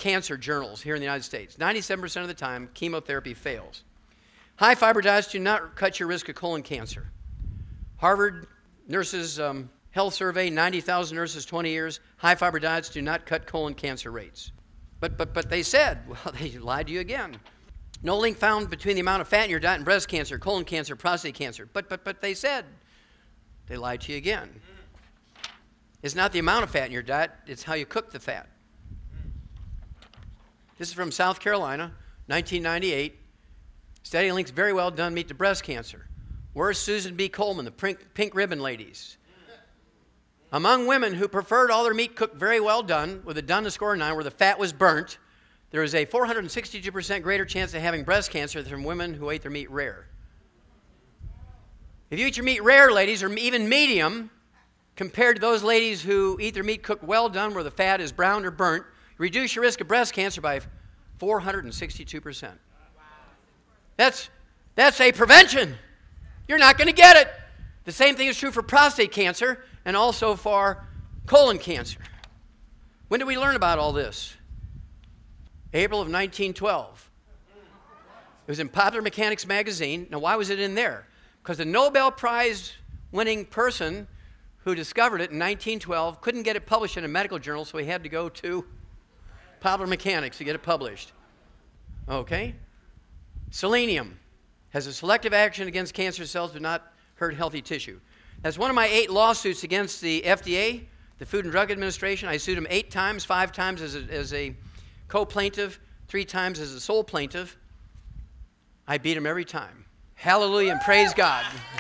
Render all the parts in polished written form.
cancer journals here in the United States. 97% of the time, chemotherapy fails. High-fiber diets do not cut your risk of colon cancer. Harvard Nurses Health Survey, 90,000 nurses, 20 years. High-fiber diets do not cut colon cancer rates. But they said, well, they lied to you again. No link found between the amount of fat in your diet and breast cancer, colon cancer, prostate cancer. But they said, they lied to you again. It's not the amount of fat in your diet, it's how you cook the fat. This is from South Carolina, 1998. Study links very well done meet to breast cancer. Where's Susan B. Coleman, the pink ribbon ladies? Among women who preferred all their meat cooked very well done, with a done to score 9, where the fat was burnt, there is a 462% greater chance of having breast cancer than women who ate their meat rare. If you eat your meat rare, ladies, or even medium, compared to those ladies who eat their meat cooked well done, where the fat is browned or burnt, you reduce your risk of breast cancer by 462%. That's a prevention. You're not going to get it. The same thing is true for prostate cancer and also for colon cancer. When did we learn about all this? April of 1912. It was in Popular Mechanics magazine. Now, why was it in there? Because the Nobel Prize winning person who discovered it in 1912 couldn't get it published in a medical journal, so he had to go to Popular Mechanics to get it published. Okay? Selenium has a selective action against cancer cells, but not hurt healthy tissue. That's one of my 8 lawsuits against the FDA, the Food and Drug Administration. I sued them 8 times, 5 times as a co-plaintiff, 3 times as a sole plaintiff. I beat them every time. Hallelujah and praise God.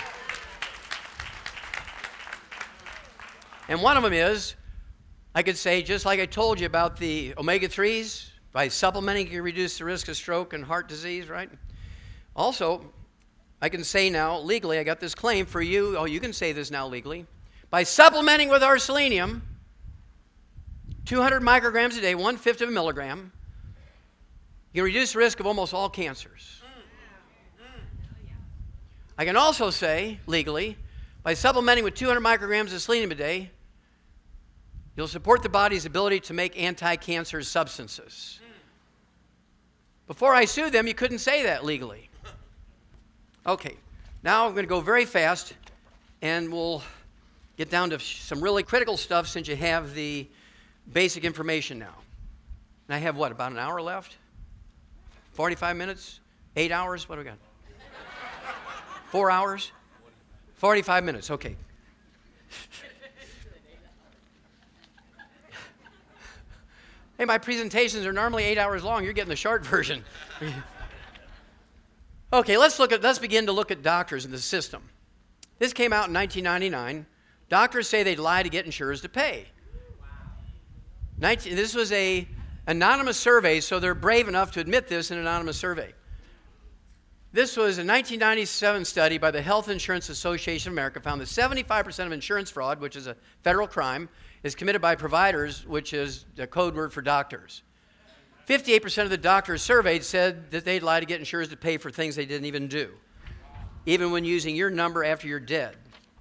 And one of them is, I could say, just like I told you about the omega-3s, by supplementing you can reduce the risk of stroke and heart disease, right? Also, I can say now, legally, I got this claim for you. Oh, you can say this now legally. By supplementing with our selenium, 200 micrograms a day, 1/5 of a milligram, you can reduce the risk of almost all cancers. I can also say, legally, by supplementing with 200 micrograms of selenium a day, you'll support the body's ability to make anti-cancer substances. Before I sued them, you couldn't say that legally. Okay, now I'm going to go very fast, and we'll get down to some really critical stuff since you have the basic information now. And I have, what, about an hour left? 45 minutes? 8 hours? What do we got? 4 hours? 45 minutes, okay. Hey, my presentations are normally 8 hours long. You're getting the short version. Okay, let's begin to look at doctors in the system. This came out in 1999. Doctors say they'd lie to get insurers to pay. This was an anonymous survey, so they're brave enough to admit this in an anonymous survey. This was a 1997 study by the Health Insurance Association of America, found that 75% of insurance fraud, which is a federal crime, is committed by providers, which is a code word for doctors. 58% of the doctors surveyed said that they'd lie to get insurers to pay for things they didn't even do, even when using your number after you're dead.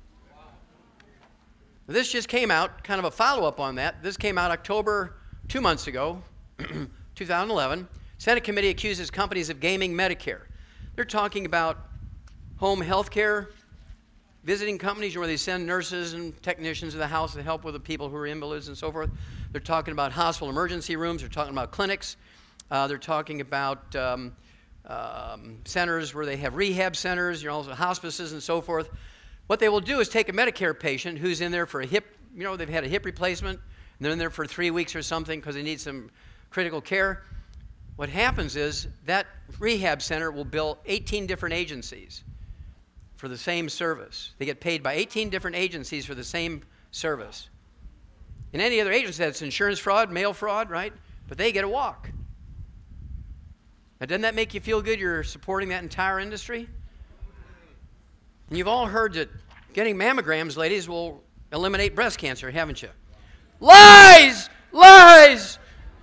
This just came out, kind of a follow-up on that. This came out October, 2 months ago, 2011. Senate committee accuses companies of gaming Medicare. They're talking about home health care, visiting companies where they send nurses and technicians to the house to help with the people who are invalids and so forth. They're talking about hospital emergency rooms. They're talking about clinics. They're talking about centers where they have rehab centers, also hospices and so forth. What they will do is take a Medicare patient who's in there for a hip, they've had a hip replacement, and they're in there for 3 weeks or something because they need some critical care. What happens is that rehab center will bill 18 different agencies for the same service. They get paid by 18 different agencies for the same service. In any other agency, that's insurance fraud, mail fraud, right? But they get a walk. Now, doesn't that make you feel good you're supporting that entire industry? And you've all heard that getting mammograms, ladies, will eliminate breast cancer, haven't you? Lies! Lies!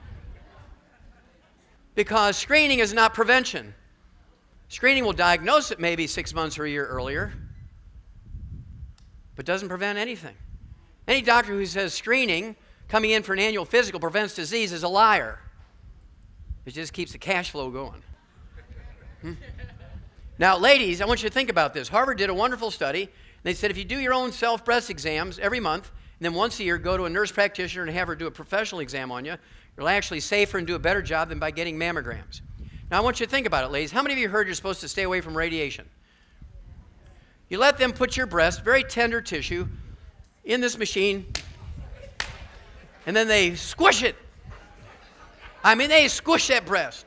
Because screening is not prevention. Screening will diagnose it maybe 6 months or a year earlier, but doesn't prevent anything. Any doctor who says screening, coming in for an annual physical, prevents disease is a liar. It just keeps the cash flow going. Now, ladies, I want you to think about this. Harvard did a wonderful study. They said if you do your own self-breast exams every month, and then once a year go to a nurse practitioner and have her do a professional exam on you, you'll actually safer and do a better job than by getting mammograms. Now, I want you to think about it, ladies. How many of you heard you're supposed to stay away from radiation? You let them put your breast, very tender tissue, in this machine, and then they squish it. I mean, they squish that breast.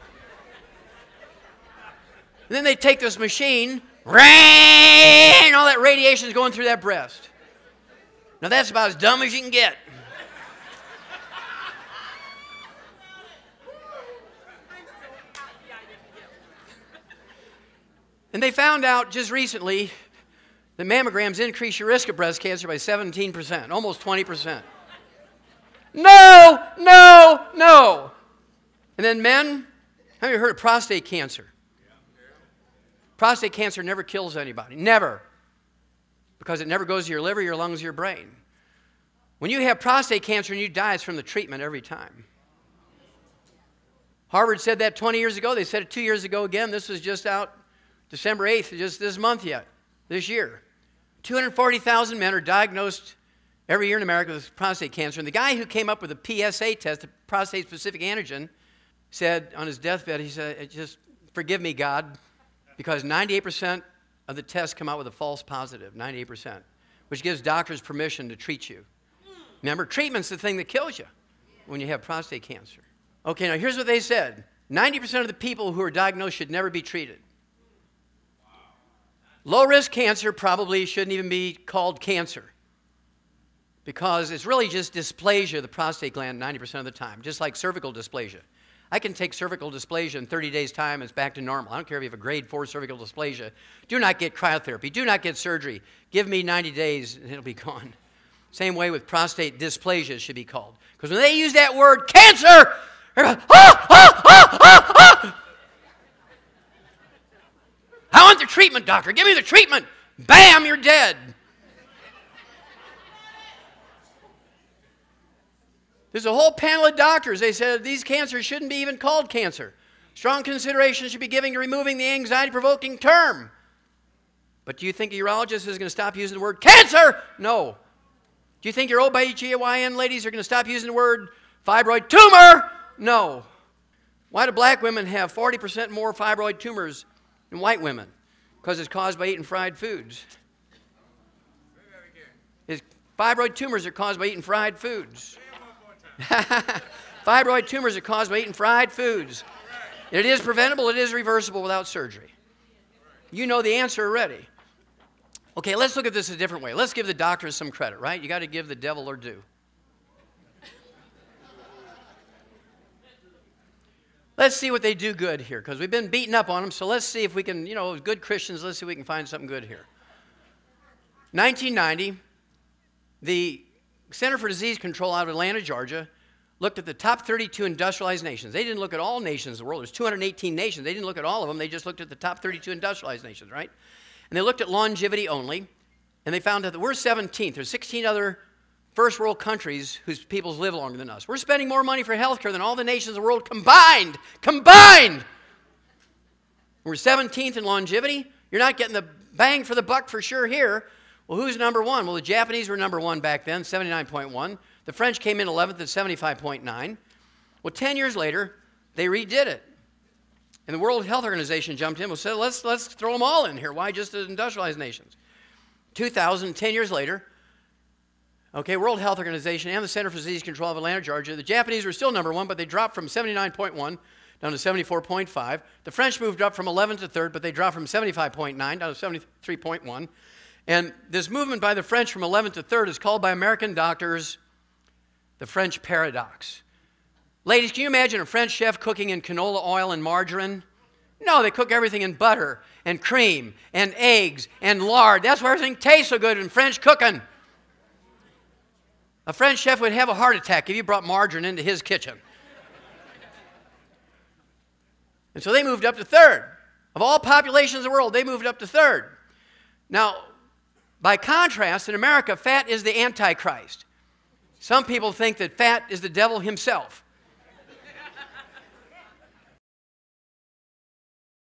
And then they take this machine, and all that radiation is going through that breast. Now, that's about as dumb as you can get. And they found out just recently that mammograms increase your risk of breast cancer by 17%, almost 20%. No, no, no. And then men, have you heard of prostate cancer? Prostate cancer never kills anybody, never. Because it never goes to your liver, your lungs, your brain. When you have prostate cancer and you die, it's from the treatment every time. Harvard said that 20 years ago. They said it 2 years ago again. This was just out December 8th, just this month yet, this year. 240,000 men are diagnosed every year in America with prostate cancer. And the guy who came up with the PSA test, the prostate-specific antigen, said on his deathbed, he said, just forgive me, God, because 98% of the tests come out with a false positive, 98%, which gives doctors permission to treat you. Remember, treatment's the thing that kills you when you have prostate cancer. Okay, now here's what they said. 90% of the people who are diagnosed should never be treated. Low-risk cancer probably shouldn't even be called cancer because it's really just dysplasia of the prostate gland 90% of the time, just like cervical dysplasia. I can take cervical dysplasia in 30 days' time, it's back to normal. I don't care if you have a grade 4 cervical dysplasia. Do not get cryotherapy. Do not get surgery. Give me 90 days and it'll be gone. Same way with prostate dysplasia it should be called. Because when they use that word, cancer, everybody, I want the treatment, doctor. Give me the treatment. Bam, you're dead. There's a whole panel of doctors. They said these cancers shouldn't be even called cancer. Strong consideration should be given to removing the anxiety-provoking term. But do you think a urologist is going to stop using the word cancer? No. Do you think your OB/GYN ladies are going to stop using the word fibroid tumor? No. Why do black women have 40% more fibroid tumors than white women? Because it's caused by eating fried foods. Fibroid tumors are caused by eating fried foods. Fibroid tumors are caused by eating fried foods. It is preventable, it is reversible without surgery. You know the answer already. Okay, let's look at this a different way. Let's give the doctors some credit, right? You got to give the devil their due. Let's see what they do good here, because we've been beating up on them, so let's see if we can, as good Christians, let's see if we can find something good here. 1990, the Center for Disease Control out of Atlanta, Georgia, looked at the top 32 industrialized nations. They didn't look at all nations in the world. There's 218 nations. They didn't look at all of them. They just looked at the top 32 industrialized nations, right? And they looked at longevity only, and they found out that we're 17th. There's 16 other first world countries whose peoples live longer than us. We're spending more money for health care than all the nations of the world combined. Combined! We're 17th in longevity. You're not getting the bang for the buck for sure here. Well, who's number one? Well, the Japanese were number one back then, 79.1. The French came in 11th at 75.9. Well, 10 years later, they redid it. And the World Health Organization jumped in and said, let's throw them all in here. Why just the industrialized nations? 2000, 10 years later, okay, World Health Organization and the Center for Disease Control of Atlanta, Georgia, the Japanese were still number one, but they dropped from 79.1 down to 74.5. The French moved up from 11th to 3rd, but they dropped from 75.9 down to 73.1. And this movement by the French from 11th to 3rd is called by American doctors the French paradox. Ladies, can you imagine a French chef cooking in canola oil and margarine? No, they cook everything in butter and cream and eggs and lard. That's why everything tastes so good in French cooking. A French chef would have a heart attack if you brought margarine into his kitchen. And so they moved up to 3rd. Of all populations in the world, they moved up to 3rd. Now, by contrast, in America, fat is the Antichrist. Some people think that fat is the devil himself.